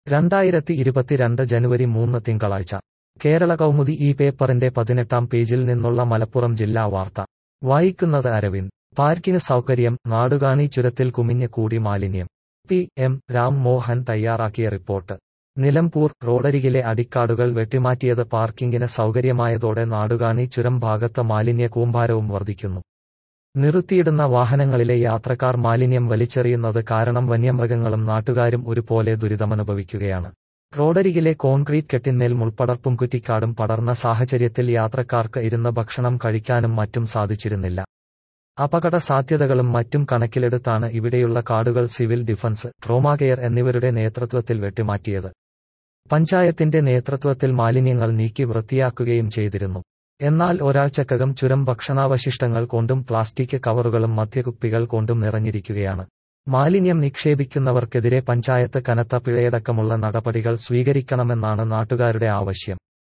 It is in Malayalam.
2022 ജനുവരി 3 തിങ്കളാഴ്ച കേരള കൗമുദി ഈ പേപ്പറിന്റെ 18-ാം പേജിൽ നിന്നുള്ള മലപ്പുറം ജില്ലാ വാർത്ത വായിക്കുന്നത് അരവിന്ദ്. പാർക്കിന് സൗകര്യം, നാടുകാണി ചുരത്തിൽ കുമിഞ്ഞ് കൂടി മാലിന്യം. എം രാം മോഹൻ തയ്യാറാക്കിയ റിപ്പോർട്ട്. നിലമ്പൂർ റോഡരികിലെ അടിക്കാടുകൾ വെട്ടിമാറ്റിയത് പാർക്കിങ്ങിന് സൗകര്യമായതോടെ നാടുകാണി ചുരം ഭാഗത്ത് മാലിന്യ കൂമ്പാരവും വർദ്ധിക്കുന്നു. നിർത്തിയിടുന്ന വാഹനങ്ങളിലെ യാത്രക്കാർ മാലിന്യം വലിച്ചെറിയുന്നത് കാരണം വന്യമൃഗങ്ങളും നാട്ടുകാരും ഒരുപോലെ ദുരിതമനുഭവിക്കുകയാണ്. റോഡരികിലെ കോൺക്രീറ്റ് കെട്ടിന്മേൽ മുൾപടർപ്പും കുറ്റിക്കാടും പടർന്ന സാഹചര്യത്തിൽ യാത്രക്കാർക്ക് ഇരുന്ന് ഭക്ഷണം കഴിക്കാനും മറ്റും സാധിച്ചിരുന്നില്ല. അപകട സാധ്യതകളും മറ്റും കണക്കിലെടുത്താണ് ഇവിടെയുള്ള കാടുകൾ സിവിൽ ഡിഫൻസ്, ട്രോമാകെയർ എന്നിവരുടെ നേതൃത്വത്തിൽ വെട്ടിമാറ്റിയത്. പഞ്ചായത്തിന്റെ നേതൃത്വത്തിൽ മാലിന്യങ്ങൾ നീക്കി വൃത്തിയാക്കുകയും ചെയ്തിരുന്നു. എന്നാൽ ഒരാഴ്ചക്കകം ചുരം ഭക്ഷണാവശിഷ്ടങ്ങൾ കൊണ്ടും പ്ലാസ്റ്റിക് കവറുകളും മദ്യക്കുപ്പികൾ കൊണ്ടും നിറഞ്ഞിരിക്കുകയാണ്. മാലിന്യം നിക്ഷേപിക്കുന്നവർക്കെതിരെ പഞ്ചായത്ത് കനത്ത പിഴയടക്കമുള്ള നടപടികൾ സ്വീകരിക്കണമെന്നാണ് നാട്ടുകാരുടെ ആവശ്യം.